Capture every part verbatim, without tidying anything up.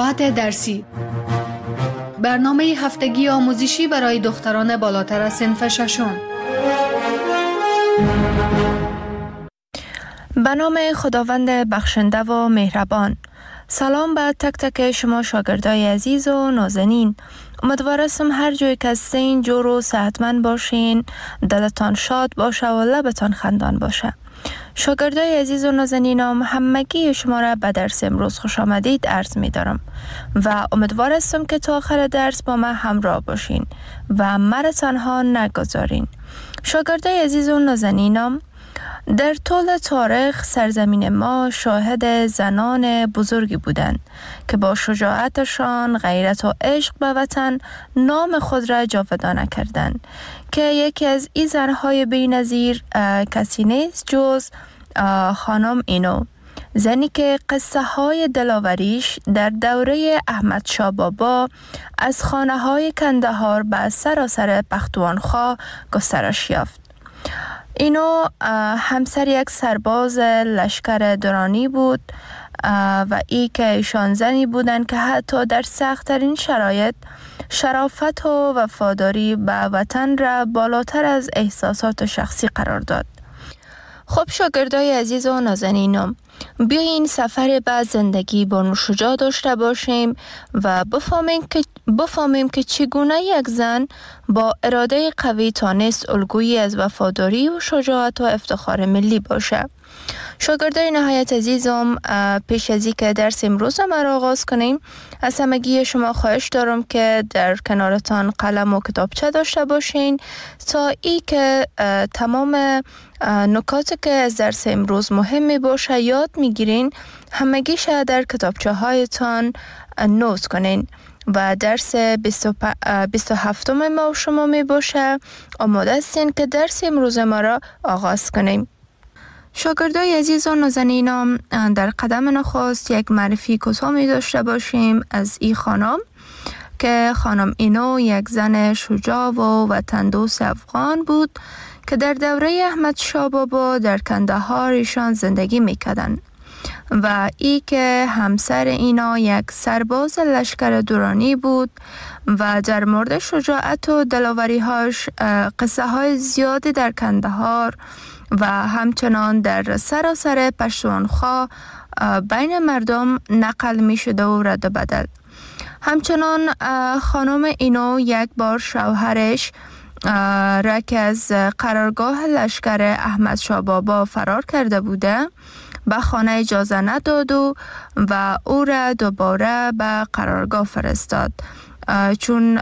ساعت درسی، برنامه هفتگی آموزشی برای دختران بالاتر از صنف ششم. به نام خداوند بخشنده و مهربان. سلام به تک تک شما شاگردای عزیز و نازنین. امیدوارم هر جای که هستین جور و صحتمند باشین، دلتان شاد باشه و لبتان خندان باشه. شاگردای عزیز و نازنینم، همگی شما را به درس امروز خوش آمدید عرض می دارم و امیدوارم که تا آخر درس با من همراه باشین و مرا تنها نگذارین. شاگردای عزیز و نازنینم، در طول تاریخ سرزمین ما شاهد زنان بزرگی بودند که با شجاعتشان، غیرت و عشق به وطن نام خود را جاودانه کردند که یکی از این زنهای بی‌نظیر کسی نیست جز خانم اینو، زنی که قصه های دلاوریش در دوره احمد شاه بابا از خانه های کندهار به سراسر پختونخوا گسترش یافت. اینو همسر یک سرباز لشکر درانی بود و ای که ایشان زنی بودند که حتی در سخت‌ترین شرایط شرافت و وفاداری به وطن را بالاتر از احساسات شخصی قرار داد. خب شاگردای عزیز و نازنینم، بیاین سفر به زندگی با شجاع داشته باشیم و بفهمیم که بفهمیم که چگونه یک زن با اراده قوی تانست الگویی از وفاداری و شجاعت و افتخار ملی باشه. شاگردای نهایت عزیزم، پیش از اینکه درس امروز ما را آغاز کنیم، از همگی شما خواهش دارم که در کنارتان قلم و کتابچه داشته باشین تا ای که تمام نکاتی که از درس امروز مهم می باشه یاد میگیرین، همگیش در کتابچه هایتان نوت کنین و درس بیست و هفتم ما شما می باشه. آماده هستین که درس امروز ما را آغاز کنیم. شاگردای عزیز و نازنینم، در قدم نخست یک معرفی کوتاه می داشته باشیم از این خانم که خانم اینو یک زن شجاع و وطن دوست افغان بود که در دوره احمد شاه بابا در کندهار ایشان زندگی میکردند و ای که همسر اینا یک سرباز لشکر درانی بود و در مورد شجاعت و دلاوری‌هاش قصه های زیادی در کندهار و همچنان در سراسر پختونخوا بین مردم نقل می شده و رد بدل. همچنان خانم اینو یک بار شوهرش را که از قرارگاه لشکر احمد شاه بابا فرار کرده بوده به خانه اجازه نداد و, و او را دوباره به قرارگاه فرستاد، چون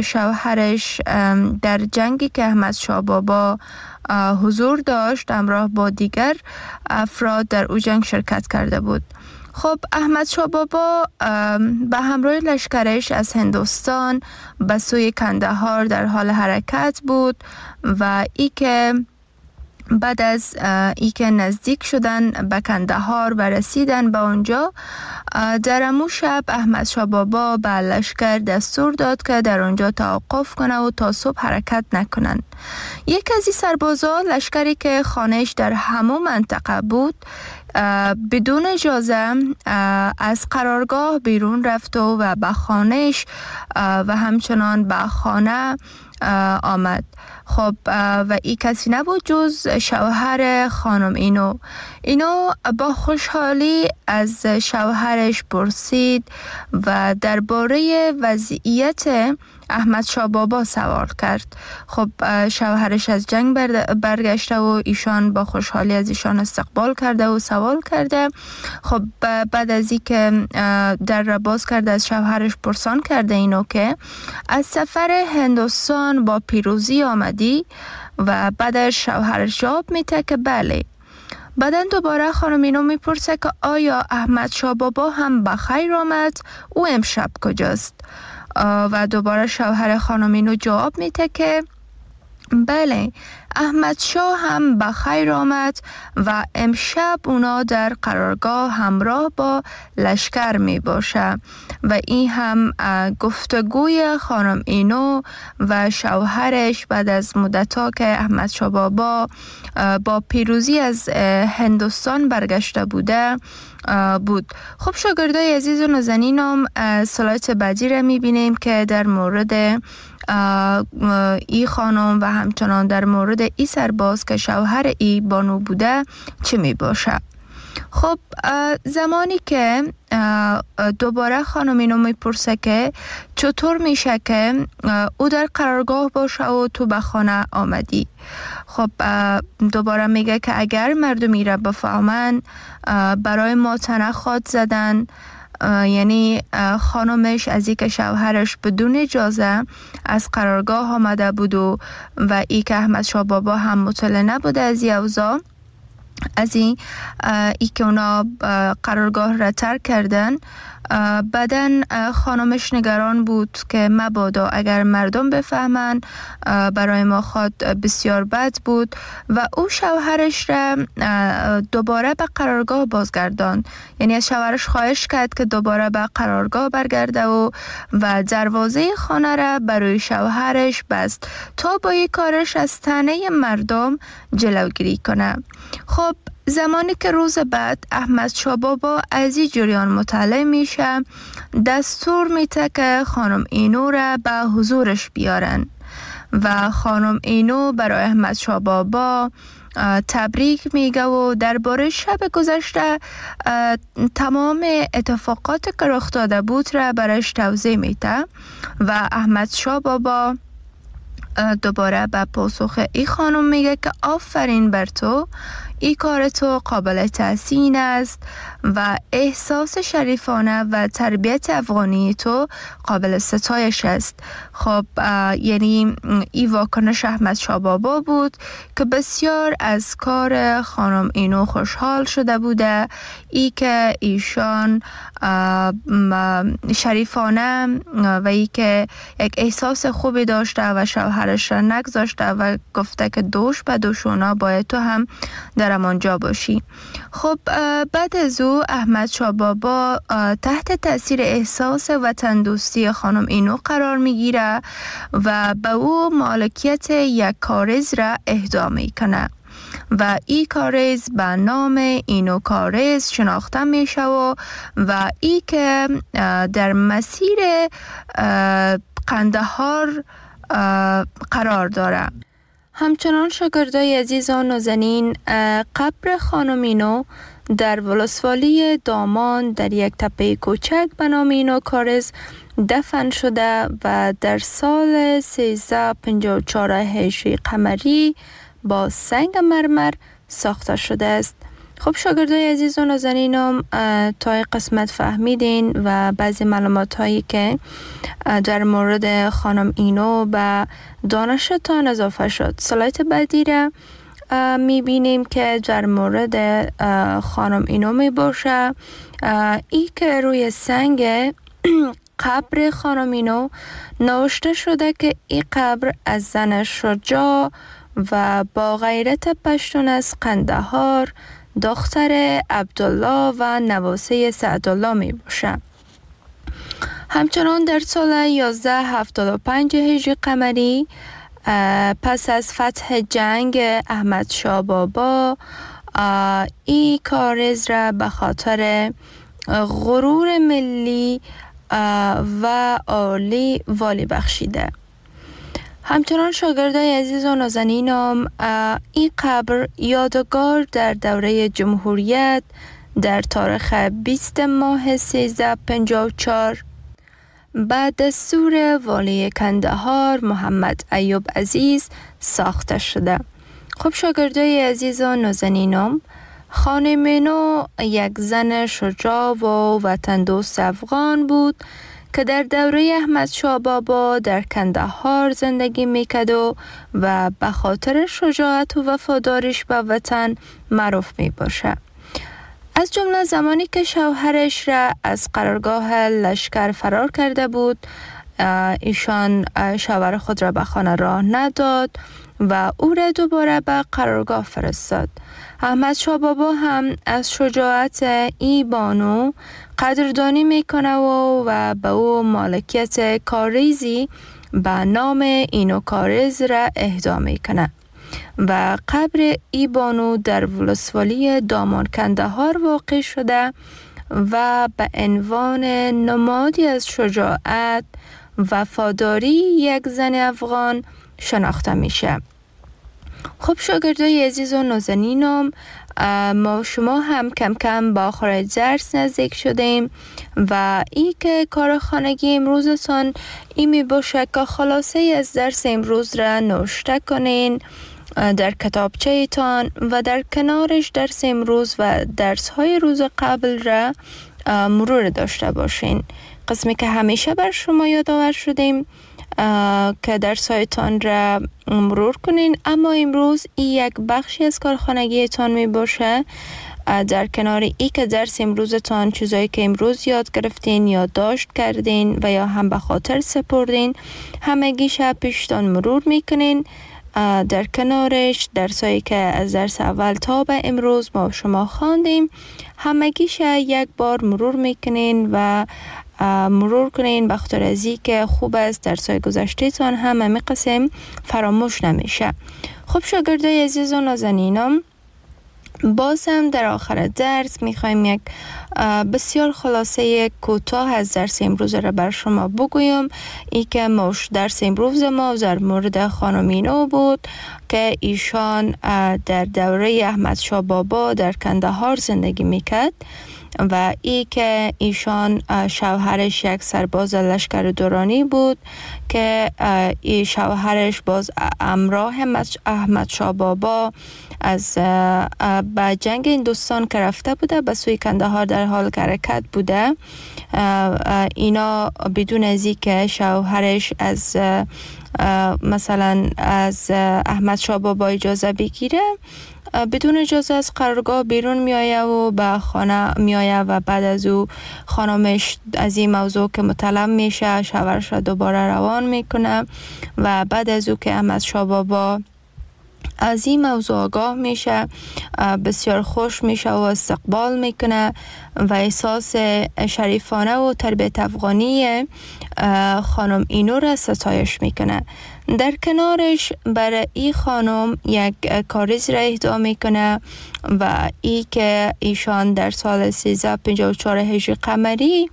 شوهرش در جنگی که احمد شاه بابا حضور داشت همراه با دیگر افراد در او جنگ شرکت کرده بود. خب احمد شاه بابا به همراه لشکرش از هندوستان به سوی کندهار در حال حرکت بود و ای که بعد از ای که نزدیک شدن به کندهار و رسیدن به اونجا، در امو شب احمد شاه بابا به لشکر دستور داد که در اونجا توقف کنه و تا صبح حرکت نکنن. یک از این سربازا، لشکری که خانهش در همون منطقه بود، بدون اجازه از قرارگاه بیرون رفت و به خانهش و همچنان به خانه آمد. خب و این کسی نبود جز شوهر خانم اینو. اینو با خوشحالی از شوهرش پرسید و درباره وضعیت احمد شاه بابا سوال کرد. خب شوهرش از جنگ برگشته و ایشان با خوشحالی از ایشان استقبال کرده و سوال کرده. خب بعد از این که در را باز کرده از شوهرش پرسان کرده اینو که از سفر هندوستان با پیروزی آمدی و بعدش شوهرش جواب میده که بله. بعدن دوباره خانم اینو میپرسه که آیا احمد شاه بابا هم بخیر آمد؟ او امشب کجاست؟ و دوباره شوهر خانم اینو جواب میده که بله، احمد شاه هم بخیر آمد و امشب اونا در قرارگاه همراه با لشکر می باشه. و این هم گفتگوی خانم اینو و شوهرش بعد از مدتا که احمد شاه بابا با پیروزی از هندوستان برگشته بوده بود. خب شاگردای عزیز و نازنینم، سلایت بعدی را میبینیم که در مورد ای خانم و همچنان در مورد ای سرباز که شوهر ای بانو بوده چه می باشه. خب زمانی که دوباره خانم اینو میپرسه که چطور میشه که او در قرارگاه باشه و تو به خانه آمدی. خب دوباره میگه که اگر مردمی را بفهمن برای ما تنه خواد زدن، یعنی خانمش از این که شوهرش بدون اجازه از قرارگاه آمده بود و و ای که احمد شاه بابا هم مطلع نبوده از این اوضاع، از این ای که اونا قرارگاه را ترک کردن، بعدن خانمش نگران بود که مبادا اگر مردم بفهمن برای ما خود بسیار بد بود و او شوهرش را دوباره به قرارگاه بازگردان. یعنی از شوهرش خواهش کرد که دوباره به قرارگاه برگرده و و دروازه خانه را برای شوهرش بست تا با یک کارش از طعنه مردم جلوگیری کنه. خب زمانی که روز بعد احمد شاه بابا از این جریان مطلع میشه، دستور میده که خانم اینو را به حضورش بیارن و خانم اینو برای احمد شاه بابا تبریک میگه و درباره شب گذشته تمام اتفاقات که رخ داده بود را برایش توضیح میده و احمد شاه بابا دوباره به پاسخ ای خانم میگه که آفرین بر تو، ای کار تو قابل تحسین است و احساس شریفانه و تربیت افغانی تو قابل ستایش است. خب یعنی ای واکنش احمد شاه بابا بود که بسیار از کار خانم اینو خوشحال شده بوده، ای که ایشان شریفانه و ای که یک احساس خوبی داشته و شوهرش را نگذاشته و گفته که دوش به دوشونا باید تو هم در امانجا باشی. خب بعد از او احمد شاه بابا تحت تاثیر احساس وطن دوستی خانم اینو قرار میگیره و به او مالکیت یک کارز را اهدا میکنه و ای کارز به نام اینو کارز شناخته میشه و و ای که در مسیر قندهار قرار داره. همچنان شاگردای عزیز و نازنین، قبر خانم اینو در ولسوالی دامان در یک تپه کوچک به نام اینو کارز دفن شده و در سال سیزده پنجاه و چهار هجری قمری با سنگ مرمر ساخته شده است. خب شاگردای عزیز و نازنینم، تا قسمت فهمیدین و بعضی معلومات هایی که در مورد خانم اینو به دانشتان اضافه شد. سلایت بعدی را میبینیم که در مورد خانم اینو میباشه، ای که روی سنگ قبر خانم اینو نوشته شده که این قبر از زن شجاع و با غیرت پشتون از قندهار، دختر عبدالله و نواسه سعدالله می باشه. همچنان در سال یازده هفتاد و پنج هجری قمری پس از فتح جنگ احمد شاه بابا این کارز را به خاطر غرور ملی و عالی والی بخشیده. همچنان شاگردای عزیز و نازنینم، این قبر یادگار در دوره جمهوریت در تاریخ بیست ماه سیزده پنجاه و چهار بعد دستور والی کندهار محمد ایوب عزیز ساخته شده. خب شاگردای عزیز و نازنینم، خانم اینو یک زن شجاع و وطن دوست افغان بود که در دوره احمد شاه بابا در کندهار زندگی میکرد و و به خاطر شجاعت و وفاداریش به وطن معروف می باشه. از جمله زمانی که شوهرش را از قرارگاه لشکر فرار کرده بود، ایشان شوهر خود را به خانه راه نداد و او را دوباره به قرارگاه فرستاد. احمد شاه بابا هم از شجاعت ای بانو قدردانی میکنه و, و به او مالکیت کاریزی به نام اینو کارز را اهدا میکنه. و قبر ای بانو در ولسوالی دامان کندهار واقع شده و به عنوان نمادی از شجاعت وفاداری یک زن افغان شناخته میشه. خب شاگردای عزیز و نازنینم، ما شما هم کم کم با آخر درس نزدیک شدیم و ای که کار خانگی امروزتان ای می باشه که خلاصه از درس امروز را نوشته کنین در کتابچه تان و در کنارش درس امروز و درس های روز قبل را مرور داشته باشین. قسمی که همیشه بر شما یادآور شدیم که درس هایتان را مرور کنین، اما امروز این یک بخشی از کارخانگی تان می باشه. در کنار ای که درس امروزتان چیزایی که امروز یاد گرفتین یا داشت کردین و یا هم به خاطر سپردین همگی شب پیشتان مرور میکنین. در کنارش درسایی که از درس اول تا به امروز ما شما خواندیم همگیش یک بار مرور میکنین و مرور کنین، بخاطر از این که خوب است درسای گذشته تان هم همه قسم فراموش نمیشه. خب شاگردای عزیز و نازنینم، باز هم در آخر درس میخوایم یک بسیار خلاصه کوتاه از درس امروز را بر شما بگویم. ای که موش درس امروز ما در مورد خانم اینو بود که ایشان در دوره احمد شاه بابا در کندهار زندگی میکرد و ای که ایشان شوهرش یک سرباز لشکر دورانی بود که ای شوهرش باز امراه احمد شاه بابا از به جنگ هندوستان که رفته بوده به سوی کندهار در حال حرکت بوده. اینا بدون از اینکه شوهرش از مثلا از احمد شاه بابا اجازه بگیره بدون اجازه از قرارگاه بیرون می آید و به خانه می آید و بعد از او خانمش از این موضوع که مطلب میشه شوهرش را دوباره روان میکنه و بعد از او که احمد شاه بابا از این موضوع آگاه میشه بسیار خوش میشه و استقبال میکنه و احساس شریفانه و تربیت افغانی خانم اینو را ستایش میکنه. در کنارش برای این خانم یک کاریز را اهدا میکنه و ای که ایشان در سال سیزده و پنجاه و چهار هجری قمری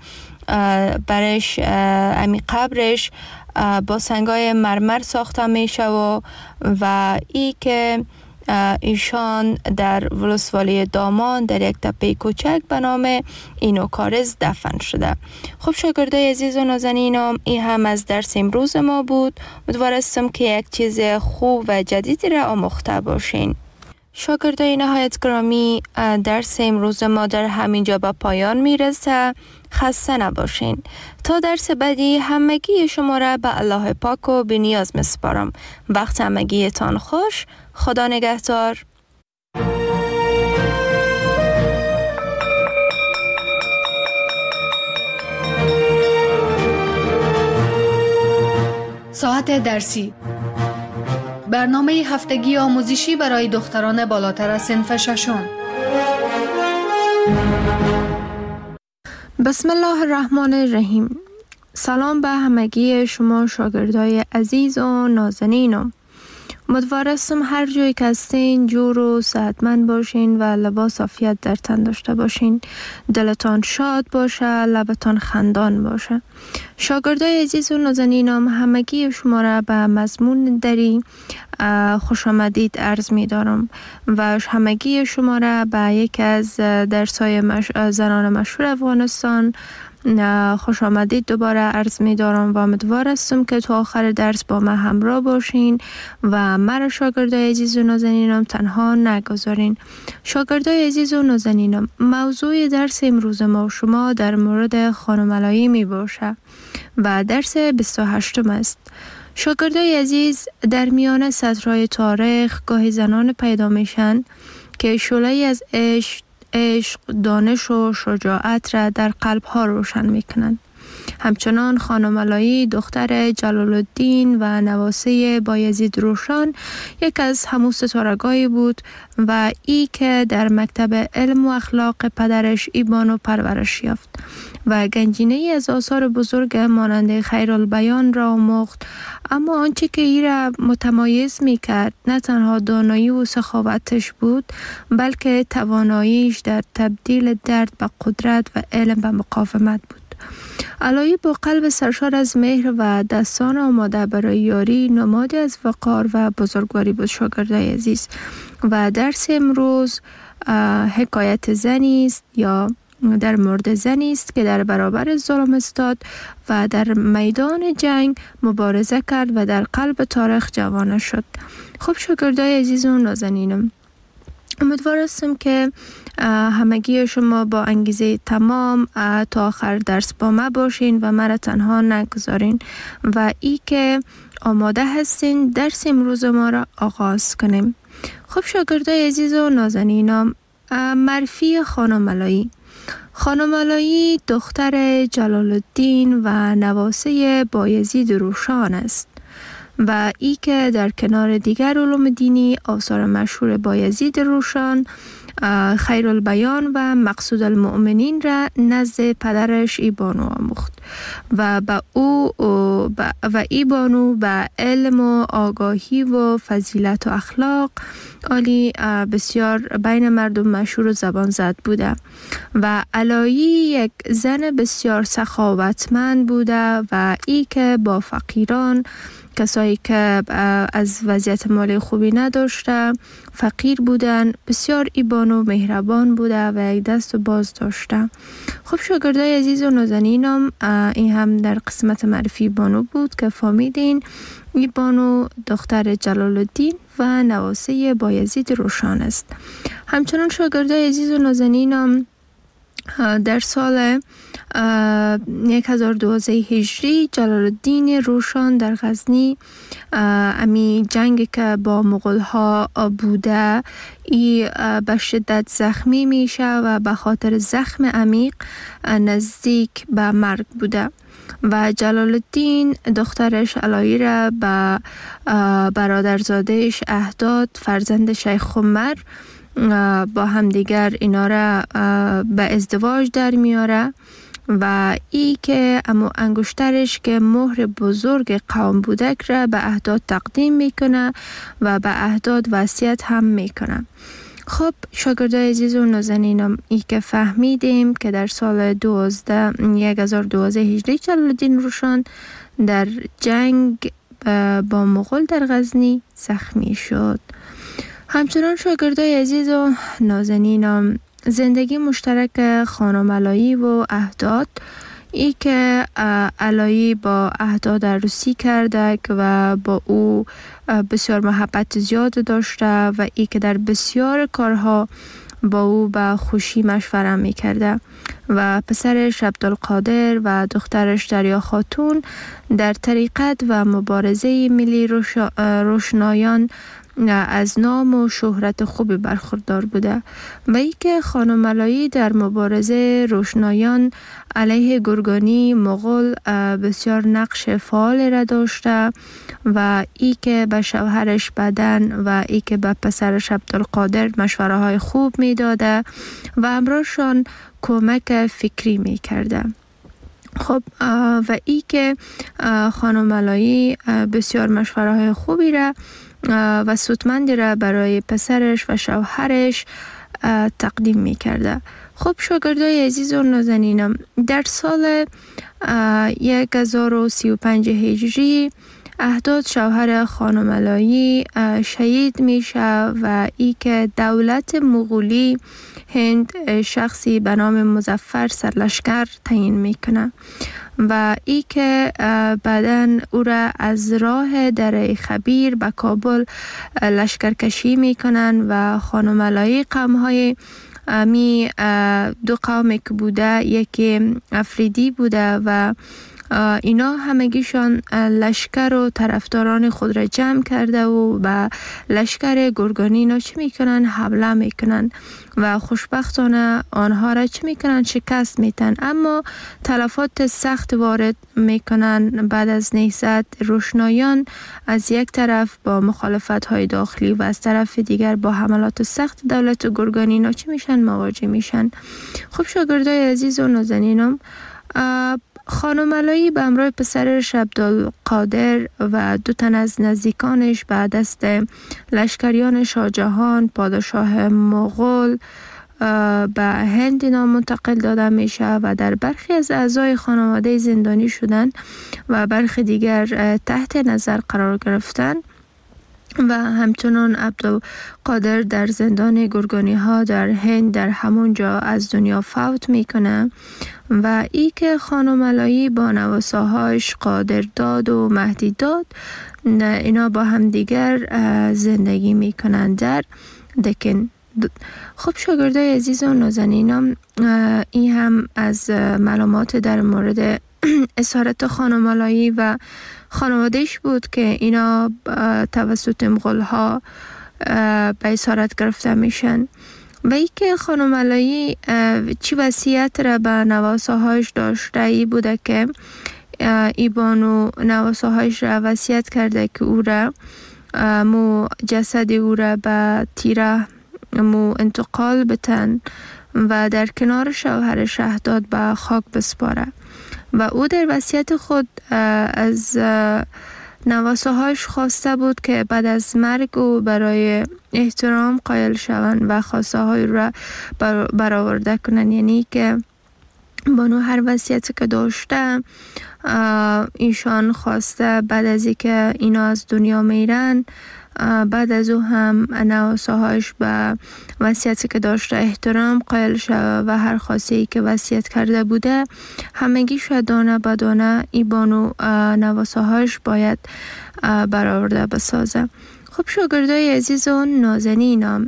برش امی قبرش با سنگای مرمر ساخته میشه و و ای که ایشان در ولسوالی دامان در یک تپه کوچک به نام اینو کارز دفن شده. خب شاگردای عزیز و نازنینم، این هم از درس امروز ما بود. امیدوارم که یک چیز خوب و جدیدی را آموخته باشین. شاگردای نهایت گرامی، درس امروز ما در همینجا به پایان میرسه. خسته نباشین. تا درس بعدی همگی شما را به الله پاک و بی نیاز میسپارم. وقت همگی تان خوش. خدا نگهدار. ساعت درسی، برنامه هفتگی آموزشی برای دختران بالاتر از صنف ششم. بسم الله الرحمن الرحیم. سلام به همگی شما شاگردای عزیز و نازنینم. امیدوارم هر جایی که هستین جور و صحتمند باشین و لباس عافیت در تن داشته باشین. دلتان شاد باشه، لبتان خندان باشه. شاگردای عزیز و نازنینم، همگی شما را به مضمون دری خوش آمدید عرض می دارم و همگی شما را به یک از درس‌های مش... زنان مشهور افغانستان خوش آمدید دوباره عرض می دارم و امیدوار هستم که تا آخر درس با من همراه باشین و مرا شاگردای عزیز و نازنینم تنها نگذارین. شاگردای عزیز و نازنینم، موضوع درس امروز ما شما در مورد خانم علایی می باشه و درس بیست و هشتم است. شاگردای عزیز، در میان سطرهای تاریخ گاهی زنان پیدا میشن که شعله‌ای از عشق عشق، دانش و شجاعت را در قلب ها روشن میکنند. همچنان خانم علایی دختر جلال الدین و نواسه بایزید روشان یک از همو ستارگانی بود و ای که در مکتب علم و اخلاق پدرش ایبانو پرورش یافت و گنجینه از آثار بزرگ مانند خیرالبیان را آموخت. اما آنچه که ای را متمایز می کرد نه تنها دانایی و سخاوتش بود، بلکه تواناییش در تبدیل درد به قدرت و علم به مقاومت بود. علایی با قلب سرشار از مهر و دستان آماده برای یاری نمادی از وقار و بزرگواری بود. شاگردای عزیز، و درس امروز حکایت زنی است یا در مورد زنی است که در برابر ظلم استاد و در میدان جنگ مبارزه کرد و در قلب تاریخ جوانه شد. خب شاگردای عزیز و نازنینم، امیدوار هستم که همگی شما با انگیزه تمام تا آخر درس با ما باشین و مرا تنها نگذارین و ای که آماده هستین درس امروز ما را آغاز کنیم. خب شاگردای عزیز و نازنینم، معرفی خانم علایی. خانم علایی دختر جلال الدین و نواسه بایزید روشان است و ای که در کنار دیگر علوم دینی آثار مشهور بایزید روشان، خیرالبیان و مقصود المؤمنین را نزد پدرش ایبانو آموخت و با او و ایبانو به علم و آگاهی و فضیلت و اخلاق عالی بسیار بین مردم مشهور و زبان زد بوده و علایی یک زن بسیار سخاوتمند بوده و ای که با فقیران، کسایی که از وضعیت مالی خوبی نداشته، فقیر بودن، بسیار ایبان و مهربان بوده و یک دست و باز داشته. خب شاگردای عزیز و نازنینم، این هم در قسمت معرفی بانو بود که فهمیدین ای بانو دختر جلال الدین و نواسه بایزید روشان است. همچنان شاگردای عزیز و نازنینم، در سال هزار و دوازده هجری جلال الدین روشان در غزنی، امی جنگ که با مغول ها بوده، ای به شدت زخمی میشه و به خاطر زخم عمیق نزدیک به مرگ بوده و جلال الدین دخترش علایی را به برادرزادهش اهداد، فرزند شیخ عمر، با همدیگر اینا را به ازدواج در میاره و ای که امو انگشترش که مهر بزرگ قوم بودک را به اهداد تقدیم میکنه و به اهداد وصیت هم میکنه. خب شاگردای عزیز و نازنینم، ای که فهمیدیم که در سال هزار و دوازده هجری جلال الدین روشان در جنگ با مغول در غزنی زخمی شد. همچنان شاگردای عزیز و نازنینم، زندگی مشترک خانم علایی و اهداد، ای که علایی با اهداد عروسی کرده و با او بسیار محبت زیاد داشته و ای که در بسیار کارها با او به خوشی مشوره می کرده و پسرش عبدالقادر و دخترش دریا خاتون در طریقت و مبارزه ملی روشنایان از نام و شهرت خوبی برخوردار بوده و ای که خانم علایی در مبارزه روشنایان علیه گرگانی مغول بسیار نقش فعال را داشته و ای که به شوهرش بدن و ای که به پسرش عبدالقادر مشوره های خوب می داده و همراهشان کمک فکری می کرده. خب و ای که خانم علایی بسیار مشوره های خوبی را و سودمندی را برای پسرش و شوهرش تقدیم می کرده. خب شاگردای عزیز و نازنینم، در سال هزار و سی و پنج هجری اهداد شوهر خانم علایی شهید میشه و ای که دولت مغولی هند شخصی به نام مظفر سرلشکر تعیین میکنه و ای که بعداً او را از راه دره خبیر به کابل لشکرکشی میکنن و خانم علایی قوم‌های می دو قومی که بوده، یکی افریدی بوده و اینا همگیشان لشکر و طرفداران خود را جمع کرده و به لشکر گرگانی اینا چی میکنن؟ حمله میکنن و خوشبختانه آنها را چی میکنن؟ شکست میتن. اما تلفات سخت وارد میکنن. بعد از نهضت روشنایان از یک طرف با مخالفت های داخلی و از طرف دیگر با حملات سخت دولت گرگانی اینا چی میشن؟ مواجه میشن. خب شاگردای عزیز و نازنینم، خانم علایی به همراه پسرش عبدالقادر و دو تن از نزدیکانش به دست لشکریان شاه جهان پادشاه مغول به هند اینا منتقل داده میشه و در برخی از اعضای خانواده زندانی شدن و برخی دیگر تحت نظر قرار گرفتن و همچنان عبدالقادر در زندان گرگانی ها در هند در همون جا از دنیا فوت میکنه و ای که خانم علایی با نواساهاش قادرداد و مهدیداد اینا با هم دیگر زندگی میکنن در دکن. خب شاگردای عزیز و نازنینم، این هم از معلومات در مورد اسارت خانم علایی و خانوادهش بود که اینا توسط مغول ها به اسارت گرفته میشن و ای که خانم علایی چی وصیت را به نواساهاش داشته ای بوده که ای بانو نواساهاش را وصیت کرده که او را مو جسد او را به تیره مو انتقال بتن و در کنار شوهر شهداد به خاک بسپاره و او در وصیت خود از نواساهاش خواسته بود که بعد از مرگ او برای احترام قائل شوند و خواسته های را برآورده کنن. یعنی که بانو هر وصیتی که داشته ایشان خواسته بعد از اینکه اینا از دنیا میرن بعد از او هم نواساهاش به وصیتی که داشته احترام قائل شود و هر خواسته که وصیت کرده بوده همگی شد دانه به دانه ای بانو نواساهاش باید برآورده بسازه. خب شاگردای عزیز و نازنینم،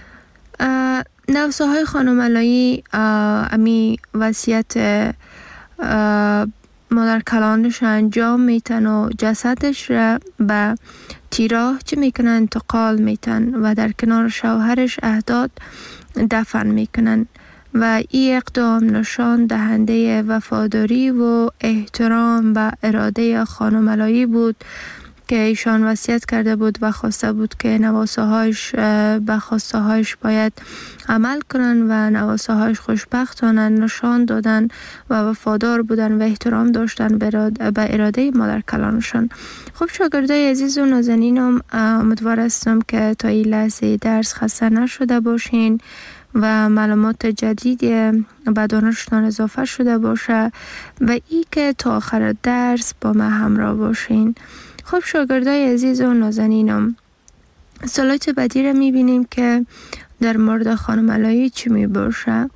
نواساهای خانم علایی امی وصیت مادر کلانش انجام میتن و جسدش را به تیراه چه میکنن؟ انتقال میتن و در کنار شوهرش اهداد دفن میکنن و این اقدام نشان دهنده وفاداری و احترام به اراده خانم علایی بود که ایشان وصیت کرده بود و خواسته بود که نواساهاش به خواسته هاش باید عمل کنن و نواساهاش خوشبختانه نشان دادن و وفادار بودن و احترام داشتن به اراده مادر کلانشان. خب شاگردای عزیز و نازنینم، امیدوار هستم که تا این لحظه درس خسته نشده باشین و معلومات جدید به دانشتان اضافه شده باشه و ای که تا آخر درس با ما همراه باشین. خب شاگردای عزیز و نازنینم، سلایت بعدی را میبینیم که در مورد خانم علایی چی میباشه.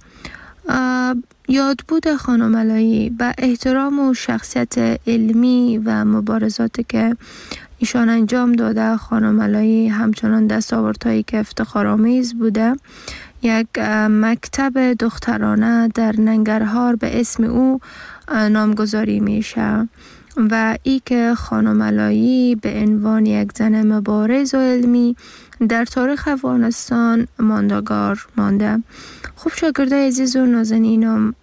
یادبود خانم علایی به احترام و شخصیت علمی و مبارزاتی که ایشان انجام داده، خانم علایی همچنان دستاوردهایی که افتخارآمیز بوده. یک مکتب دخترانه در ننگرهار به اسم او نامگذاری میشه و ای که خانم علایی به عنوان یک زن مبارز و علمی در تاریخ افغانستان ماندگار مانده. خب شاگردای عزیز و نازنینم،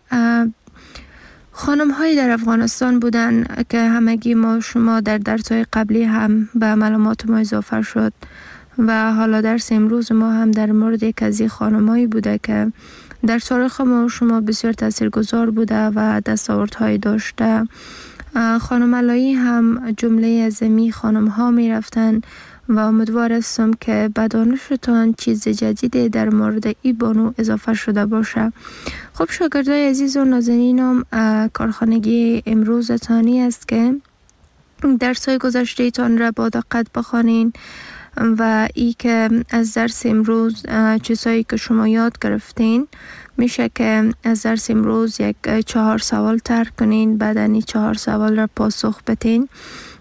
خانم هایی در افغانستان بودن که همگی ما شما در درس‌های قبلی هم به معلومات ما اضافه شد و حالا درس امروز ما هم در مورد یک از این خانم هایی بوده که در تاریخ ما شما بسیار تاثیرگذار بوده و دستاوردهایی داشته. خانم علایی هم جمله از می خانم ها می رفتن و امیدوار هستم که به دانشتان چیز جدیدی در مورد ای بانو اضافه شده باشه. خب شاگردای عزیز و نازنینم، کارخانگی امروز تانی است که درس‌های گذشته تان را با دقت بخوانین و ای که از درس امروز چیزهایی که شما یاد گرفتین میشه که از درس امروز یک چهار سوال ترک کنین، بعد این چهار سوال را پاسخ بتین.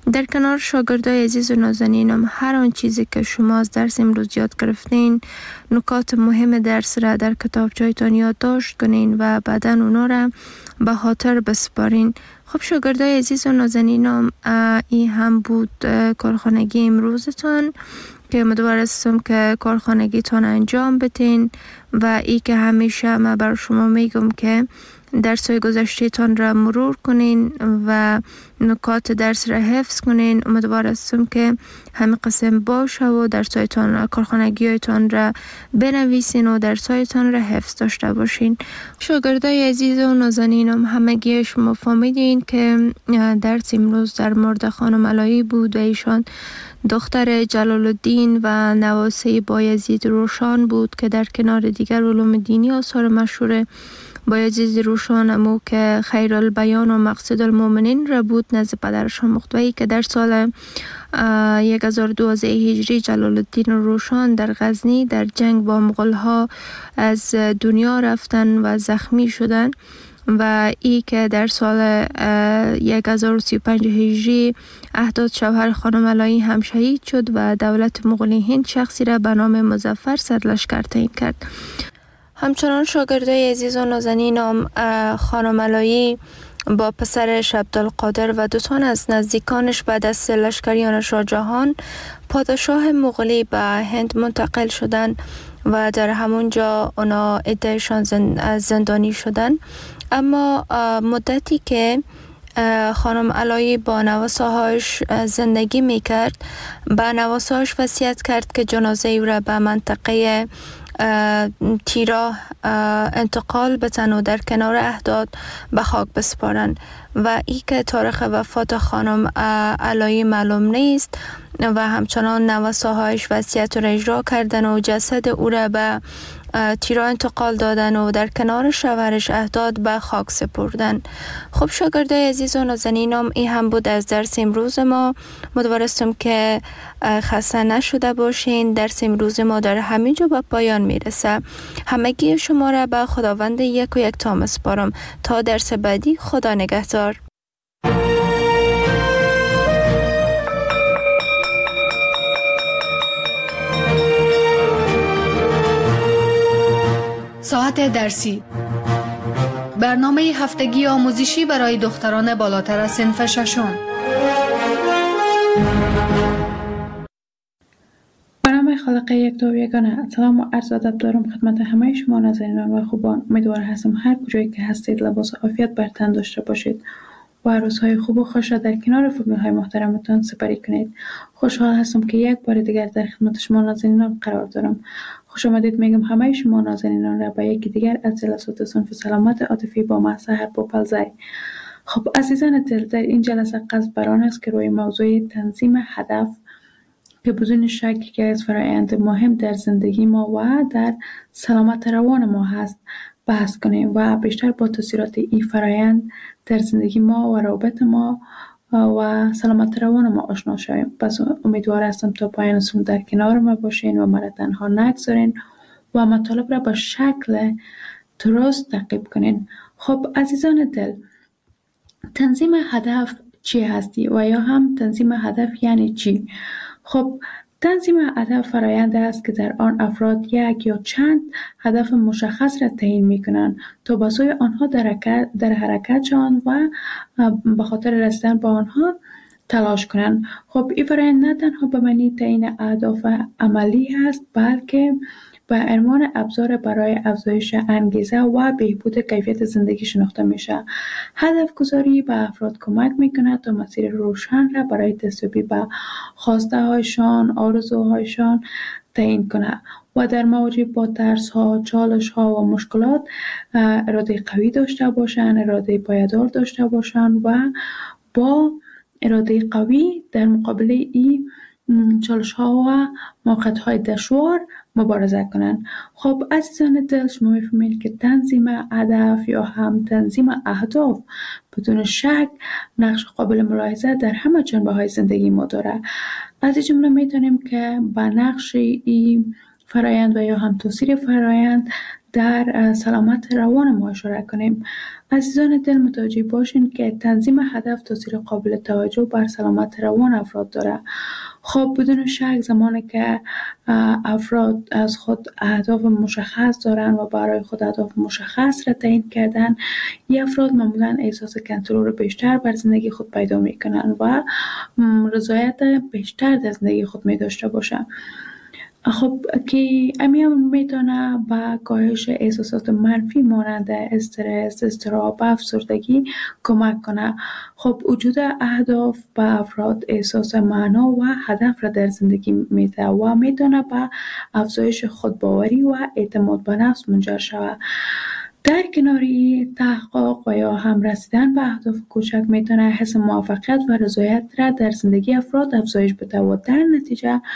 در کنار شاگردای عزیز و نازنینم، هر آن چیزی که شما از درس امروز یاد گرفتین، نکات مهم درس را در کتابچه‌تان یادداشت کنین و بعداً اونا را به خاطر بسپارین. خب شاگردای عزیز و نازنینم، این هم بود کارخانگی امروزتان که امیدوارم که کارخانگیتان انجام بدین و ای که همیشه من بر شما میگم که درس‌های گذشته‌تان را مرور کنین و نکات درس را حفظ کنین. امیدوارم که همین قسم باشه و درس‌هایتان کارخانگی‌هایتان را بنویسین و درس‌هایتان را حفظ داشته باشین. شاگردای عزیز و نازنینم، همگی شما فهمیدین که درس امروز در مورد خانم علایی بود و ایشان دختر جلال الدین و نواسه بایزید روشان بود که در کنار دیگر علوم دینی آثار مشهور بایزید روشان امو که خیر البیان و مقصد المؤمنین را بود نزد پدرش آموخت و ای که در سال هزار و دویست هجری جلال الدین روشان در غزنی در جنگ با مغول ها از دنیا رفتن و زخمی شدن و ای که در سال هزار و سی و پنج هجری احداد شوهر خانم علایی هم شهید شد و دولت مغولی هند شخصی را به نام مظفر سرلشکر تعیین کرد. همچنان شاگردای عزیز و نازنینم، خانم علایی با پسرش عبدالقادر و دو تن از نزدیکانش بعد از لشکریان شاه جهان پادشاه مغولی به هند منتقل شدند و در همونجا اونا عدهشان زندانی شدن. اما مدتی که خانم علایی با نواسه‌هاش زندگی میکرد، با نواسه‌هاش وصیت کرد که جنازه او را به منطقه تیرا انتقال بتن و در کنار احداد به خاک بسپارند و ای که تاریخ وفات خانم علایی معلوم نیست و همچنان نواسه‌هایش وصیت را اجرا کردن و جسد او را به تیرا انتقال دادن و در کنار شوهرش احداد به خاک سپردن. خب شاگردای عزیز و نازنینم، این هم بود از درس امروز ما. امیدوارم که خسته نشده باشین. درس امروز ما در همینجا به پایان میرسه. همگی شما را به خداوند یک و یک تا میسپارم تا درس بعدی. خدا نگهدار. ساعت درسی، برنامه هفتگی آموزشی برای دختران بالاتر از صنف ششم. برنامه خالق یک دو یگانه. سلام و عرض ادب دارم خدمت همه شما ناظرینان و خوبان. امیدوار هستم هر کجایی که هستید لباس عافیت بر تن داشته باشید و روزهای خوب و خوش را در کنار فامیل های محترمتان سپری کنید. خوشحال هستم که یک بار دیگر در خدمت شما ناظرینان قرار دارم. خوش آمدید میگم همه شما ناظرینان را به یکی دیگر از جلسات صنف سلامت عاطفی با من سحر پوپلزی. خب عزیزان دل، در این جلسه قصد بر آن است که روی موضوع تنظیم هدف که بدون شک یکی از فرآیند مهم در زندگی ما و در سلامت روان ما هست بحث کنیم و بیشتر با تاثیرات این فرآیند در زندگی ما و روابط ما و سلامت روان ما آشنا شویم. پس امیدوار هستم تا پایان سون در کنار ما باشین و مرا تنها نگذارین و مطالب را با شکل درست تعقیب کنین. خب عزیزان دل، تنظیم هدف چی هستی و یا هم تنظیم هدف یعنی چی؟ خب تنظیم هدف فرآیند است که در آن افراد یک یا چند هدف مشخص را تعیین می‌کنند تا به سوی آنها در حرکت در حرکت شوند و به خاطر رسیدن به آنها تلاش کنند. خب این فرآیند نه تنها به معنی تعیین اهداف عملی است، بلکه به عنوان ابزار برای افزایش انگیزه و بهبود کیفیت زندگی شناخته میشه. هدف گذاری به افراد کمک میکنه تا مسیر روشن را برای دستیابی به خواسته هایشان، آرزوهایشان تعیین کنه و در مواجه با ترس ها، چالش ها و مشکلات اراده قوی داشته باشند، اراده پایدار داشته باشند و با اراده قوی در مقابل این چالش ها و موقعیت های دشوار مبارزه کنند. خب عزیزان دل، شما میفهمید که تنظیم هدف یا هم تنظیم اهداف بدون شک نقش قابل ملاحظه در همه جنبه های زندگی ما داره. از این جمله میتونیم که با نقش این فرایند و یا هم تاثیر فرایند در سلامت روان ما اشاره کنیم. عزیزان دل متوجه باشین که تنظیم هدف تاثیر قابل توجه بر سلامت روان افراد داره. خب بدون شک زمانی که افراد از خود اهداف مشخص دارن و برای خود اهداف مشخص را تعیین کردن، این افراد معمولا احساس کنترل بیشتر بر زندگی خود پیدا میکنن و رضایت بیشتر در زندگی خود می داشته باشن. خب که امی میتونه با کاهش احساسات منفی مانند استرس، اضطراب، افسردگی کمک کنه. خب وجود اهداف به افراد احساس معنا و هدف را در زندگی میده و میتونه به افزایش خودباوری و اعتماد به نفس منجر شود. در کناری تحقق و یا هم رسیدن به اهداف کوچک میتونه حس موفقیت و رضایت را در زندگی افراد افزایش بده و در نتیجه